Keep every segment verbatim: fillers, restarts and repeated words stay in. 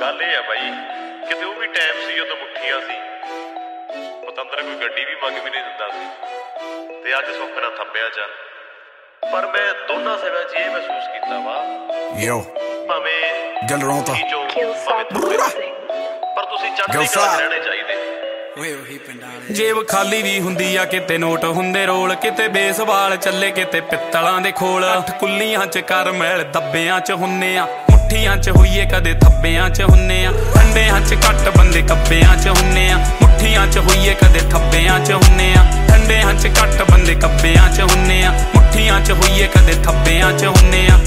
ਗੱਲ ਇਹ ਆ ਬਾਈ, ਕਿਤੇ ਉਹ ਵੀ ਟਾਈਮ ਸੀ ਜਦੋਂ ਮੁੱਠੀਆਂ ਸੀ, ਪਤੰਦਰ ਕੋਈ ਗੱਡੀ ਵੀ ਮੰਗ ਵੀ ਨਹੀਂ ਦਿੰਦਾ ਸੀ, ਤੇ ਅੱਜ ਸੁੱਖ ਨਾਲ ਥੱਬਿਆ ਚ। ਪਰ ਮੈਂ ਦੋਨਾਂ ਸਮਿਆਂ 'ਚ ਇਹ ਮਹਿਸੂਸ ਕੀਤਾ ਵਾ, Yo, ਭਾਵੇਂ Gallerota. ਪਰ ਤੁਸੀਂ ਚੜ੍ਹਦੀ ਕਲਾ ਰਹਿਣੇ ਚਾਹੀਦੇ। ਜੇਬ ਖਾਲੀ ਵੀ ਹੁੰਦੀ ਆ, ਕਿਤੇ ਨੋਟ ਹੁੰਦੇ ਰੋਲ, ਕਿਤੇ ਬੇਸਬਾਲ ਚੱਲੇ, ਕਿਤੇ ਪਿੱਤਲਾਂ ਦੇ ਖੋਲ। ਅੱਠ ਕੁੱਲੀਆਂ ਚ ਕਰ ਮੈਲ ਦੱਬਿਆਂ ਚ ਹੁੰਨੇ ਆ, ਮੁੱਠੀਆਂ ਚ ਹੋਈਏ ਕਦੇ ਥੱਬਿਆਂ ਚ ਹੁੰਨੇ ਆ। ਠੰਡਿਆਂ ਚ ਘੱਟ ਬੰਦੇ ਕੱਬਿਆਂ ਚ ਹੁੰਨੇ ਆ, ਮੁੱਠੀਆਂ ਚ ਹੋਈਏ ਕਦੇ ਥੱਬਿਆਂ ਚ ਹੁੰਨੇ ਆ। ਠੰਡਿਆਂ ਚ ਘੱਟ ਬੰਦੇ ਕੱਬਿਆਂ ਚ ਹੁੰਨੇ ਆ, ਮੁੱਠੀਆਂ ਚ ਹੋਈਏ ਕਦੇ ਥੱਬਿਆਂ ਚ ਹੁੰਨੇ ਆ।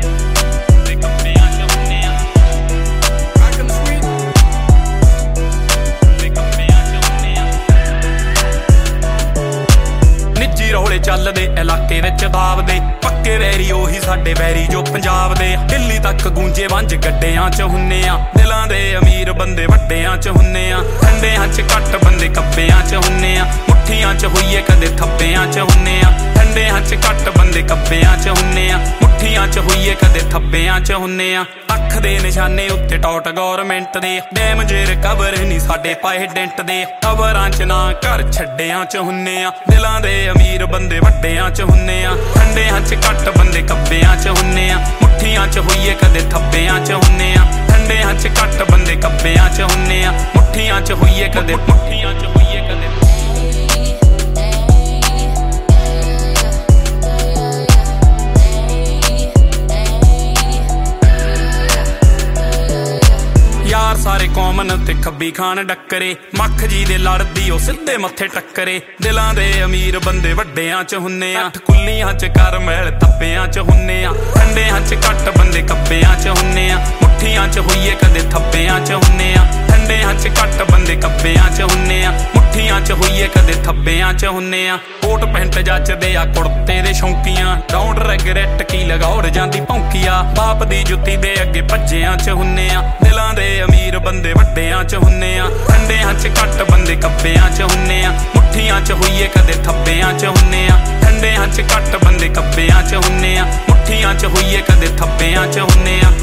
ਰੌਲੇ ਚੱਲਦੇ ਇਲਾਕੇ ਵਿੱਚ ਦਾਵਦੇ, ਪੱਕੇ ਵੈਰੀ ਉਹੀ ਸਾਡੇ ਵੈਰੀ ਜੋ ਪੰਜਾਬ ਦੇ। ਦਿੱਲੀ ਤੱਕ ਗੂੰਜੇ ਵੰਜ ਗੱਡਿਆਂ ਚ ਹੁੰਨੇ ਆ, ਦਿਲਾਂ ਦੇ ਅਮੀਰ ਬੰਦੇ ਵੱਡਿਆਂ ਚ ਹੁੰਨੇ ਆ। ਠੰਡਿਆਂ ਚ ਘੱਟ ਬੰਦੇ ਕੱਬਿਆਂ ਚ ਹੁੰਨੇ ਆ, ਮੁੱਠੀਆਂ ਚ ਹੋਈਏ ਕਦੇ ਥੱਬਿਆਂ ਚ ਹੁੰਨੇ ਆ। ਠੰਡਿਆਂ ਚ ਘੱਟ ਬੰਦੇ ਕੱਬਿਆਂ ਚ ਹੁੰਨੇ ਆ, ਮੁੱਠੀਆਂ ਚ ਹੋਈਏ ਕਦੇ ਥੱਬਿਆਂ ਚ ਹੁੰਨੇ ਆ। ਅੱਖ ਦੇ ਨਿਸ਼ਾਨੇ ਉੱਤੇ ਟੌਟ ਗੌਰਮੈਂਟ ਦੇ, ਡੈਮ ਜੇ ਰਿਕਵਰ ਨਹੀਂ ਸਾਡੇ ਪਾਏ ਡੈਂਟ ਦੇ। ਖਬਰਾਂ ਚ ਨਾ ਘਰ ਛੱਡਿਆਂ ਚ ਹੁੰਨੇ ਆ, ਦਿਲਾਂ ਦੇ ਅਮੀਰ ਬੰਦੇ ਵੱਡਿਆਂ ਚ ਹੁੰਨੇ ਆ। ਠੰਡਿਆਂ ਚ ਘੱਟ ਬੰਦੇ ਕੱਬਿਆਂ ਚ ਹੁੰਨੇ ਆ, ਮੁੱਠੀਆਂ ਚ ਹੋਈਏ ਕਦੇ ਥੱਬਿਆਂ ਚ ਹੁੰਨੇ ਆ। ਠੰਡਿਆਂ ਚ ਘੱਟ ਬੰਦੇ ਕੱਬਿਆਂ ਚ ਹੁੰਨੇ ਆ, ਮੁੱਠੀਆਂ ਚ ਹੋਈਏ ਕਦੇ ਮੁੱਠੀਆਂ ਚ ਹੋਈਏ ਕਦੇ। ਯਾਰ ਸਾਰੇ ਕਾਮਨ ਤੇ ਖੱਬੀ ਖਾਨ ਡੱਕਰੇ, ਮੱਖ ਜੀ ਦੇ ਲੜਦੀ ਉਹ ਸਿੱਧੇ ਮੱਥੇ ਟੱਕਰੇ। ਦਿਲਾਂ ਦੇ ਅਮੀਰ ਬੰਦੇ ਵੱਡਿਆਂ ਚ ਹੁੰਨੇ ਆ, ਅੱਠ ਕੁੱਲੀਆਂ ਚ ਕਰ ਮੈਲ ਦੱਬਿਆਂ ਚ ਹੁੰਨੇ ਆ। ਠੰਡਿਆਂ ਚ ਘੱਟ ਬੰਦੇ ਕੱਬਿਆਂ ਚ ਹੁੰਨੇ ਆ, ਮੁੱਠੀਆਂ ਚ ਹੋਈਏ ਕਦੇ ਥੱਬਿਆਂ ਚ ਹੁੰਨੇ ਆ। ਠੰਡਿਆਂ ਚ ਘੱਟ ਬੰਦੇ ਕੱਬਿਆਂ ਚ ਹੁੰਨੇ ਆ, ਮੁੱਠੀਆਂ ਚ ਹੋਈਏ ਕਦੇ ਥੱਬਿਆਂ ਚ ਹੁੰਨੇ ਆ। ਕੋਟ ਪੈਂਟ ਜੱਚਦੇ ਆ ਕੁੜਤੇ ਦੇ ਸ਼ੌਂਕੀਆਂ, ਡੋਂਟ ਰੈਗਰੈਟ ਕੀ ਲਗਾਉੜ ਜਾਂਦੀ ਭੌਂਕੀਆ। ਬਾਪ ਦੀ ਜੁੱਤੀ ਦੇ ਅੱਗੇ ਭੱਜਿਆਂ ਚ ਹੁੰਨੇ ਆ, ਦਿਲਾਂ ਦੇ ਅਮੀਰ ਬੰਦੇ ਵੱਡਿਆਂ ਚ ਹੁੰਨੇ ਆ। ਠੰਡਿਆਂ ਚ ਘੱਟ ਬੰਦੇ ਕੱਬਿਆਂ ਚ ਹੁੰਨੇ ਆ, ਮੁੱਠੀਆਂ ਚ ਹੋਈਏ ਕਦੇ ਥੱਬਿਆਂ ਚ ਹੁੰਨੇ ਆ। ਠੰਡਿਆਂ ਚ ਘੱਟ ਬੰਦੇ ਕੱਬਿਆਂ ਚ ਹੁੰਨੇ ਆ, ਮੁੱਠੀਆਂ ਚ ਹੋਈਏ ਕਦੇ ਥੱਬਿਆਂ ਚ ਹੁੰਨੇ ਆ।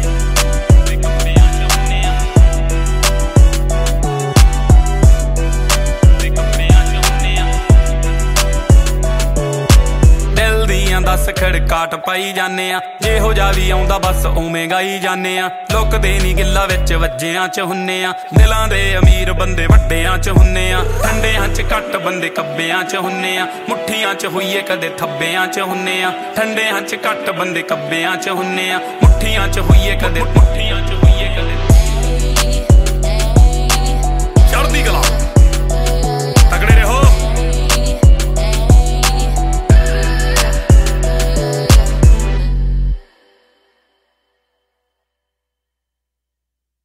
ਦਸ ਖੜਕਾਟ ਪਾਈ ਜਾਨੇ ਆ, ਜਿਹੋ ਜਿਹਾ ਵੀ ਆਉਂਦਾ ਬਸ ਉਵੇਂ ਗਾਈ ਜਾਨੇ ਆ। ਲੁਕਦੇ ਨੀ ਗਿੱਲਾ ਵਿੱਚ ਵੱਜਿਆਂ ਚ ਹੁੰਨੇ ਆ, ਦਿਲਾਂ ਦੇ ਅਮੀਰ ਬੰਦੇ ਵੱਡਿਆਂ ਚ ਹੁੰਨੇ ਆ। ਠੰਡਿਆਂ ਚ ਘੱਟ ਬੰਦੇ ਕੱਬਿਆਂ ਚ ਹੁੰਨੇ ਆ, ਮੁੱਠੀਆਂ ਚ ਹੋਈਏ ਕਦੇ ਥੱਬਿਆਂ ਚ ਹੁੰਨੇ ਆ। ਠੰਡਿਆਂ ਚ ਘੱਟ ਬੰਦੇ ਕੱਬਿਆਂ ਚ ਹੁੰਨੇ ਆ, ਮੁੱਠੀਆਂ ਚ ਹੋਈਏ ਕਦੇ ਮੁੱਠੀਆਂ